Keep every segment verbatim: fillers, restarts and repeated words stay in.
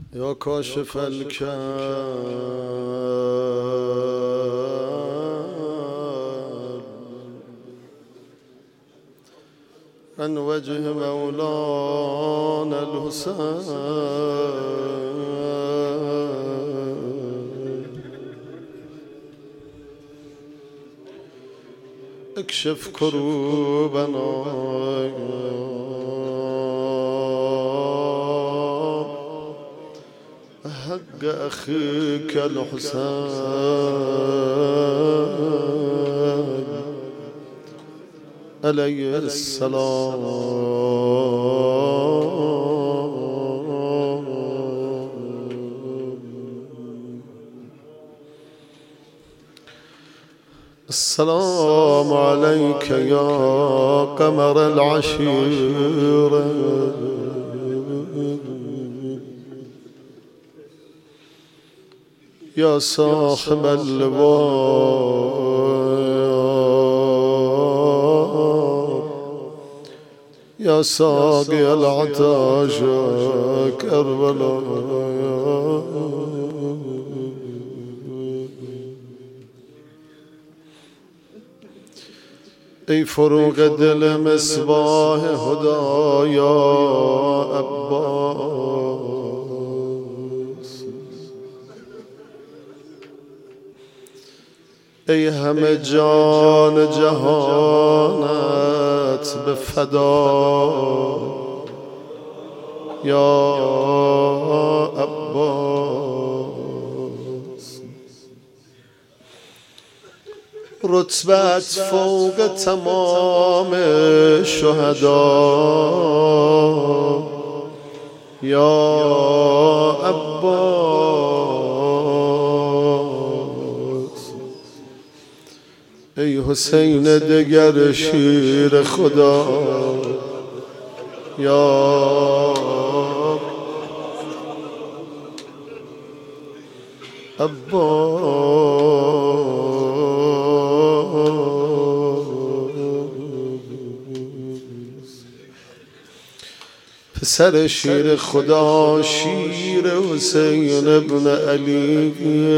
یا کاشف الکرب عن وجه مولانا الحسين اكشف كروبنا حق أخيك الحسين عليه السلام. السلام عليك يا قمر العشيرة يا صاحب اللواء يا ساقي العطاش كربلاء. ای فروغ دل مصباح هدا یا عباس، ای همه جان جهانت به فدا یا عباس. رتبت فوق تمام شهدا یا عباس. ای حسین دگر شیر خدا یا عباس. پسر شیر خدا شیر حسین ابن علی،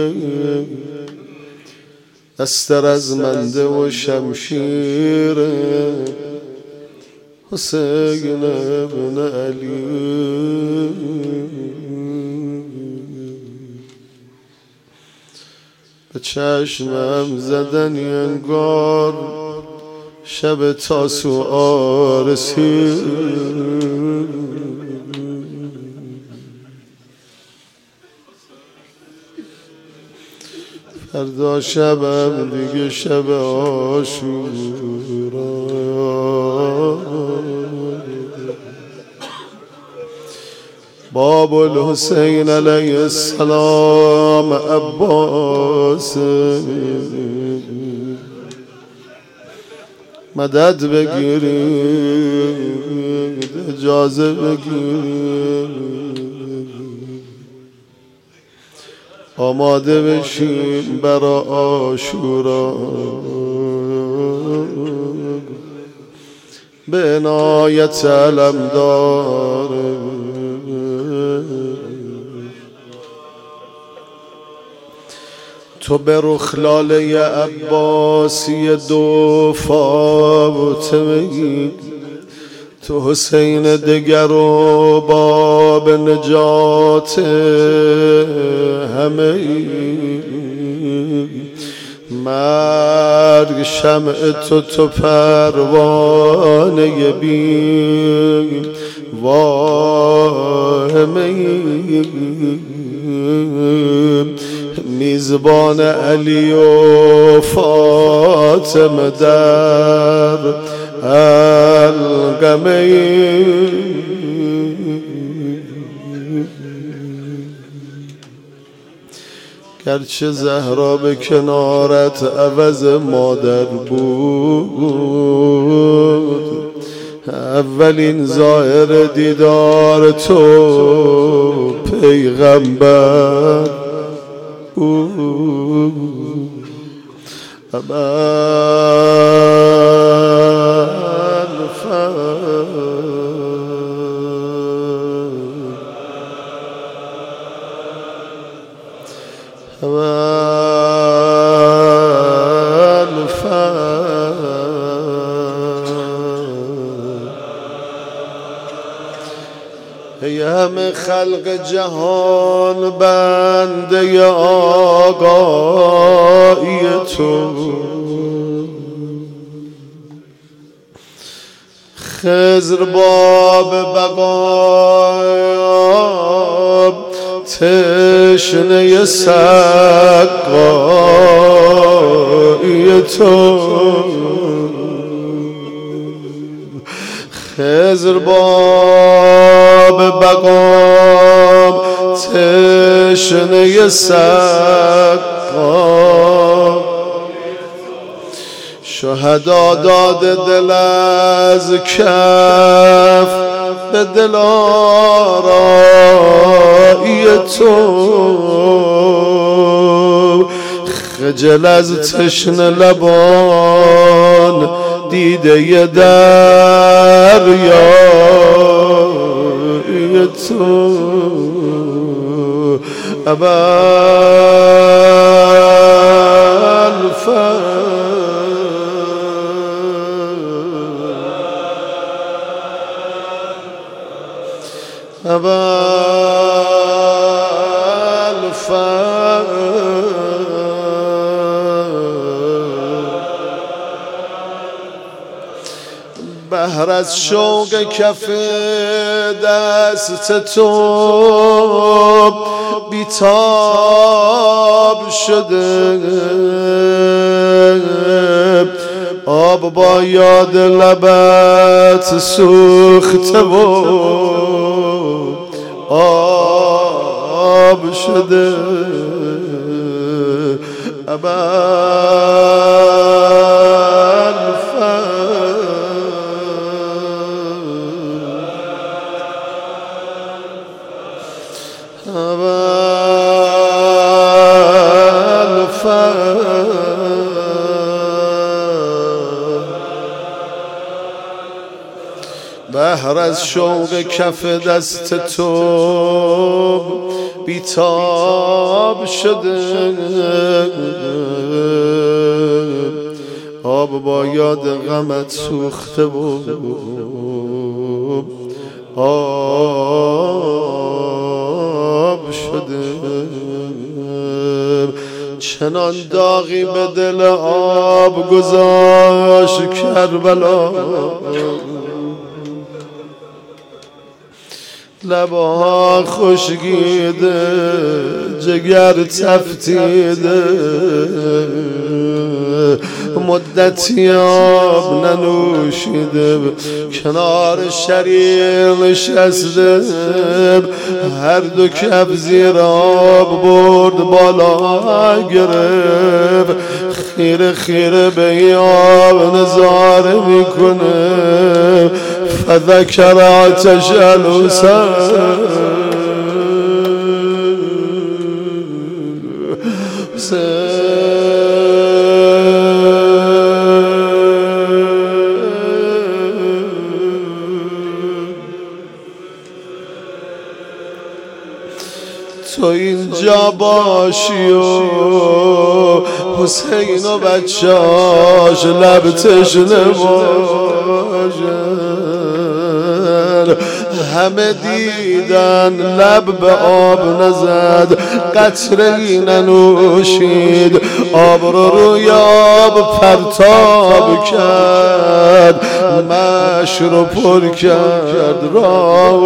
استر از منده و شمشیر حسین ابن علی. به چشمم زدنی انگار شب تاسوعا رسید، فردا شبم دیگه شب عاشورا. باب الحسین علیه السلام عباس، مدد بگیرید اجازه بگیرید آماده بشیم برا عاشورا. به عنایت علمدار تو به رخ لاله عباسی دو فاطمه ای، تو حسین دگر و باب نجات همه ای. مرگ شمع تو تو پروانه بی واهمه ای. میزبان علی و فاطمه در القمه. گرچه زهرا به کنارت عوض مادر بود، اولین ظاهر دیدار تو پیغمبر بود. اول ای همه خلق جهان بنده آقای تو، خضر باب بقا تشنه سقای تو، خضر باب بقا تشنه سقا، شهدا داده دل از کف به دل آرایی تو، خجل از تشنه لبان دیده ی دریای تو، ابوالفضل ابوالفضل بهر از شوق کف دست تو بیتاب شده، آب با یاد لبت سوخته و آب شده، ابوالفضل بهر از شوق کف دست تو بیتاب شده، آب با یاد غمت سوخته و آب شده، چنان داغی به دل آب گذاشت کربلا، لبها خشکیده جگر تفتیده، مدتی آب ننوشیده، کنار شریر نشسته، هر دو کف زیر آب برد بالا گرفت، خیره خیره به این آب نظاره میکنه، فذکر آتش الحسن تو اینجا باشی و حسین و بچه‌اش لب تشنه باشن، همه دیدن لب به آب نزد، قطره‌ای ننوشید، آب رو روی آب پرتاب کرد، مش رو پر کرد راه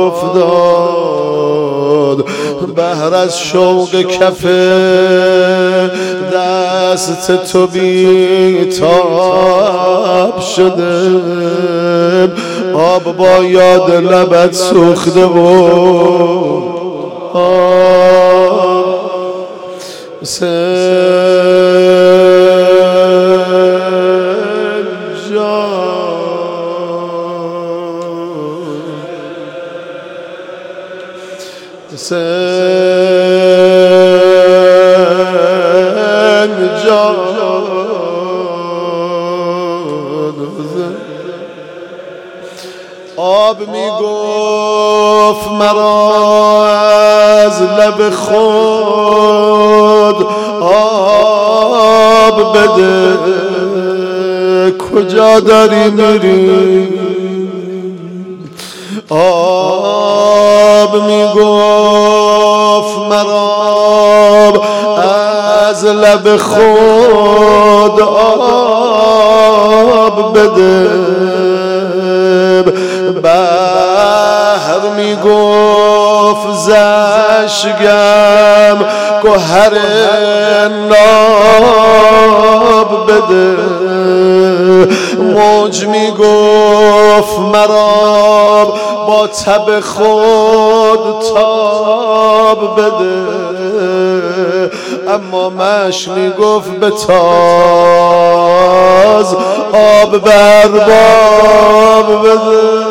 افتاد، بهر از شوق کف دست تو بیتاب شده، آب با یاد لبت سوخته و آب سنجان آب میگفت مرا از لب خود آب بده کجا داری میری؟ آب میگفت مرا از لب خود آب بده. بحر میگفت زشگم گوهر ناب بده. موج میگفت مرا با تب خود تاب بده. اما مش میگفت به تاز آب بر باب بده.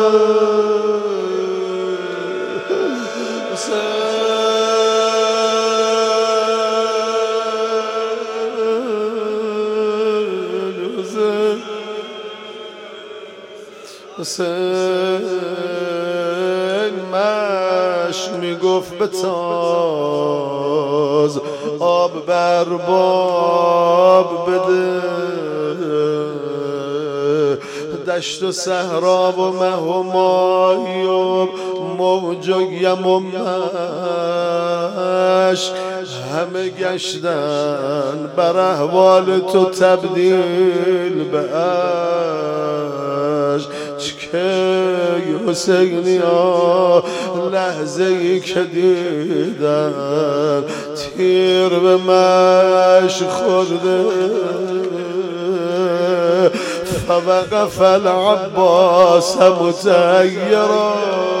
حسین مش میگفت به تاز آب بر باب بده. دشت و صحرا و مه و ماهی و موج و یم و مش همه گشتن بر احوال تو تبدیل به عشق. که حسینی ها لحظه ای که دیدن تیر به مش خورده. فوقف العباس متحیرا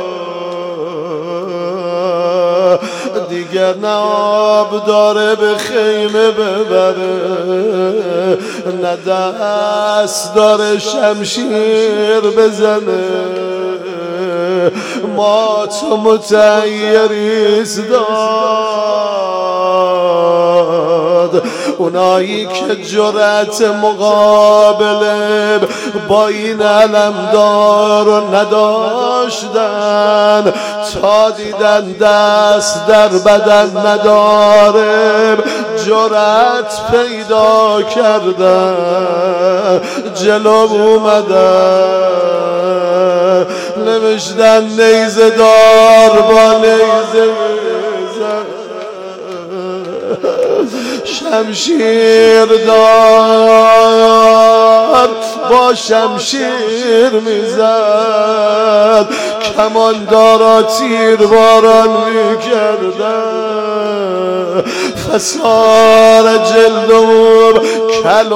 دیگر نه آب داره به خیمه ببره نه دست داره شمشیر بزنه. ما تو متحیریست داد اونایی که جرأت مقابله با این علمدار رو نداشتن تا دیدن دست در بدن نداره جرأت پیدا کردن جلو اومدن نوشتن نیزه دار با نیزه شمشیر دار با شمشیر میزد کمان دارا تیر باران میکردن. فسار جلدم کل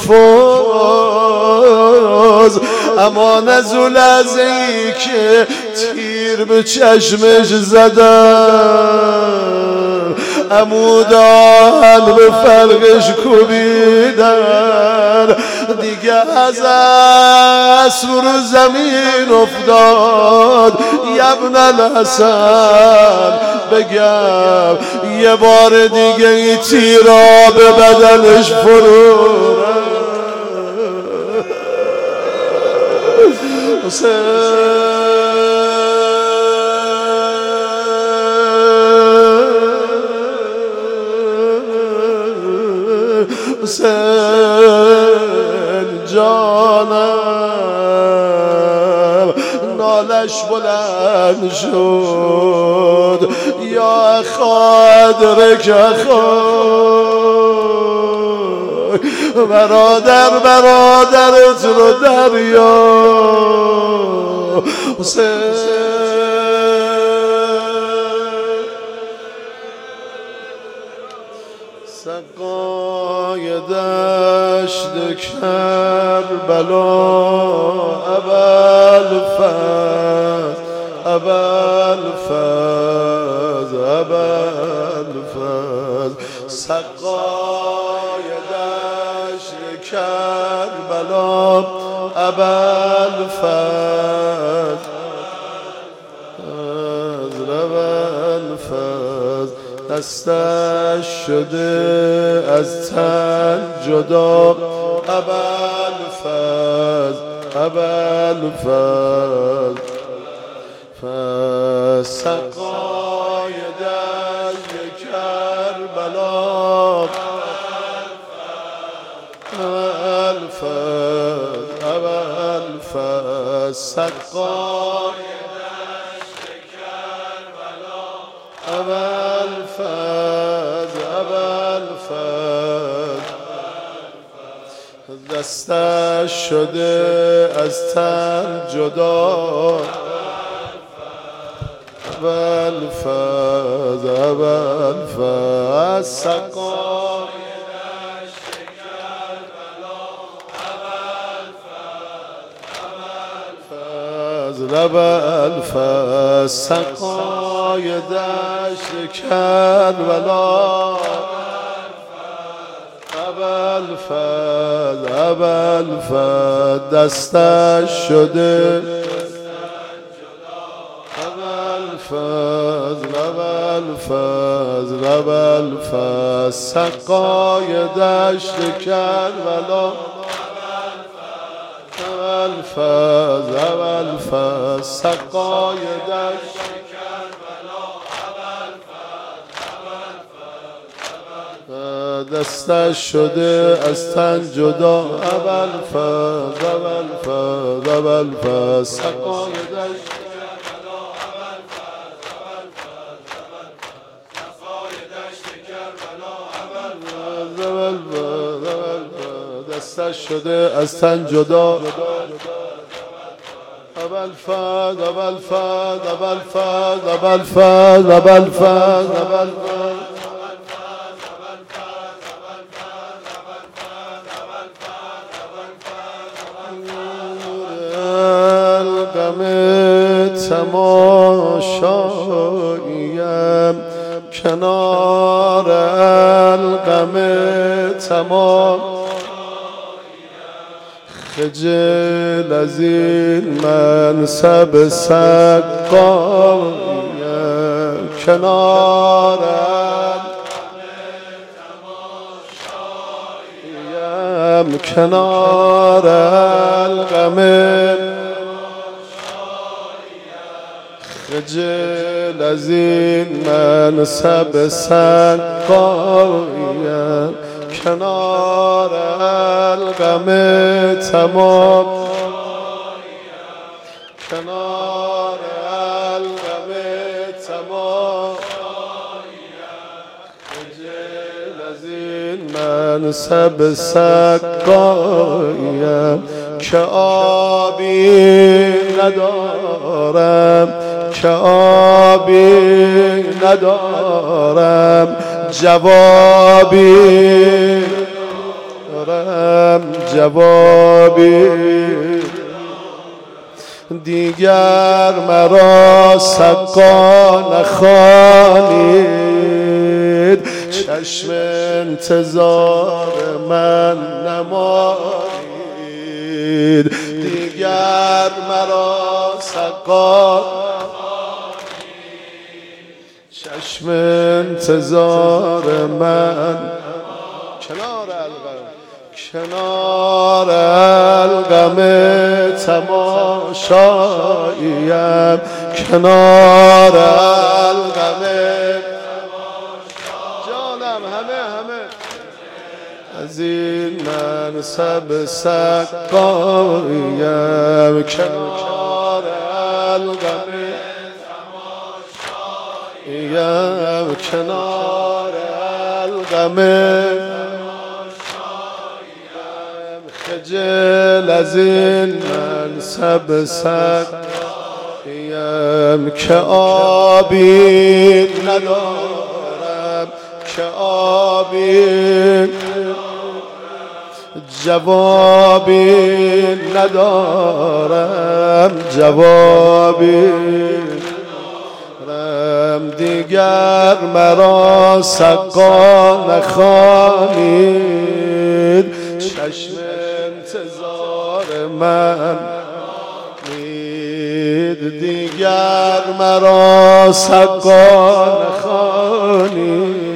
قنفذ اما نزول از ای که تیر به چشمش زدن عمودان به فرقش کوبیدن دیگه از اسب رو زمین افتاد. ابن الحسن بگم یه بار دیگه ای تیرا به بدنش فرو حسین جانم نالش بلند شد یا خادرک خاک برادر برادرت رو دریا. حسین سقای دشت کربلا ابوالفضل ابوالفضل ابوالفضل سقای دشت کربلا ابوالفضل ابوالفضل دستش شده از تن جدا ابوالفضل ابوالفضل فسقای دشت کربلا سقای دشت کربلا ابوالفضل ابوالفضل دستش شده از تن جدا ابوالفضل ابوالفضل سقای دشت کربلا ابوالفضل ابوالفضل سقای دشت کربلا ابوالفضل ابوالفضل دستش شده ابوالفضل ابوالفضل ابوالفضل سقای دشت کربلا ابوالفضل ابوالفضل سقای دشت دستش شده از تن جدا ابوالفضل ابوالفضل ابوالفضل سقای دشت دستش شده از تن جدا ابوالفضل ابوالفضل ابوالفضل ابوالفضل ابوالفضل ابوالفضل الغم تماشاییم کنار الغم تمام خجل از این منصب سقایم کنار الغم کنار الغم خجل از این منصب سقایم کنار الغم تمام کنار الغم تمام خجل از این منصب سقایم که آبی ندارم که آبی ندارم جوابی دارم جوابی دیگر مرا سقا نخوانید چشم انتظار من نمایید دیگر مرا سقا چشم انتظار من کنار الغم کنار الغم تماشاییم کنار الغم جانم همه همه از این منصب سقایم کنار الغم یم کنار الغم خجل از این منصب سقایم که آبی ندارم که آبی جوابی ندارم جوابی دیگر مرا سقا نخوانید چشم انتظار من نید دیگر مرا سقا نخوانید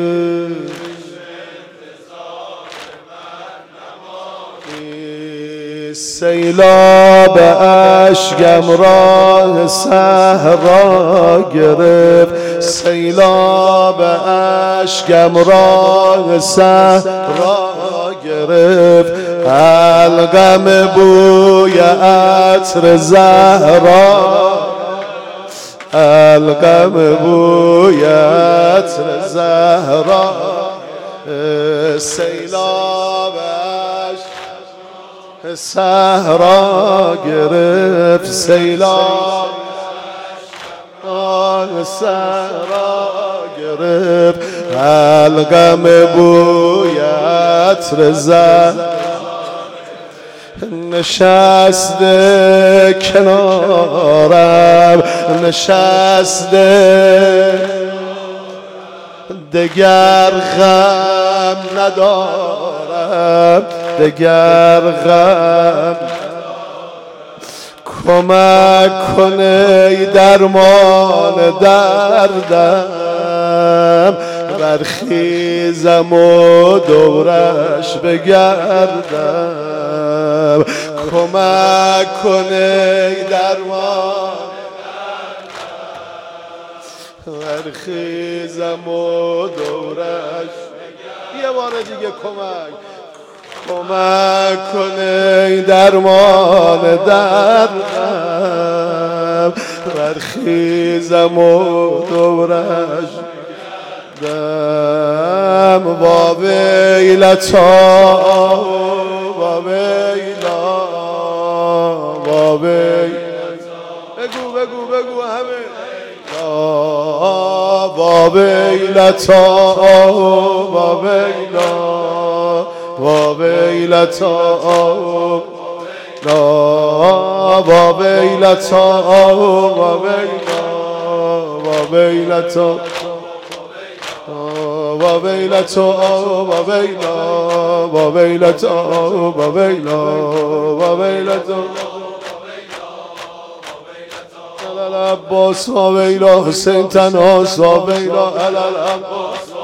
سیلاب اشکم راه صحرا گرفت سیلاب اشکم راه صحرا گرفت الغم بوی عطر زهرا، الغم بوی عطر زهرا، سیلابش صحرا گرفت، سیلاب صحرا گرفت، الغم بوی عطر زهرا، نشسته کنارم نشسته، دگر غم ندارم دگر غم، کمک کنه درمان دردم، برخیزم و دورش بگردم، کمک کنه درمان، برخیزم و دورش، یه بار دیگه کمک کمک کنه درمان دردم، برخیزم و دورش دم، با ویلتا با ویلا با ویلتا، بگو بگو بگو همه، با ویلتا با ویلا با ویلتا با ویلتا با ویلا با ویلتا با ویلتا با ویلا با ویلتا با ویلا با ویلتا الالعباس با ویلا، حسین تنها با ویلا الالعباس